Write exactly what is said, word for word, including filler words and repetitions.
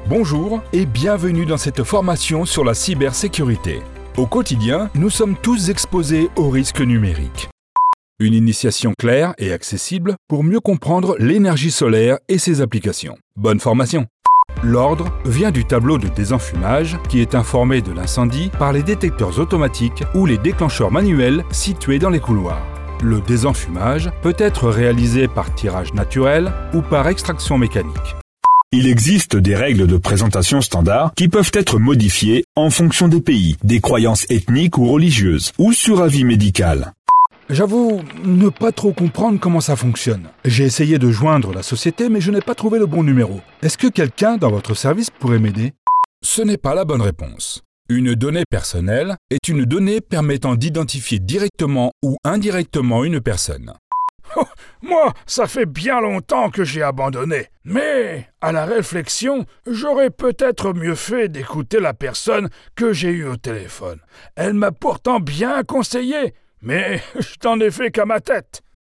Bonjour et bienvenue dans cette formation sur la cybersécurité. Au quotidien, nous sommes tous exposés aux risques numériques. Une initiation claire et accessible pour mieux comprendre l'énergie solaire et ses applications. Bonne formation! L'ordre vient du tableau de désenfumage qui est informé de l'incendie par les détecteurs automatiques ou les déclencheurs manuels situés dans les couloirs. Le désenfumage peut être réalisé par tirage naturel ou par extraction mécanique. Il existe des règles de présentation standards qui peuvent être modifiées en fonction des pays, des croyances ethniques ou religieuses, ou sur avis médical. J'avoue ne pas trop comprendre comment ça fonctionne. J'ai essayé de joindre la société mais je n'ai pas trouvé le bon numéro. Est-ce que quelqu'un dans votre service pourrait m'aider? Ce n'est pas la bonne réponse. Une donnée personnelle est une donnée permettant d'identifier directement ou indirectement une personne. Oh, moi, ça fait bien longtemps que j'ai abandonné. Mais, à la réflexion, j'aurais peut-être mieux fait d'écouter la personne que j'ai eue au téléphone. Elle m'a pourtant bien conseillé, mais je n'en ai fait qu'à ma tête.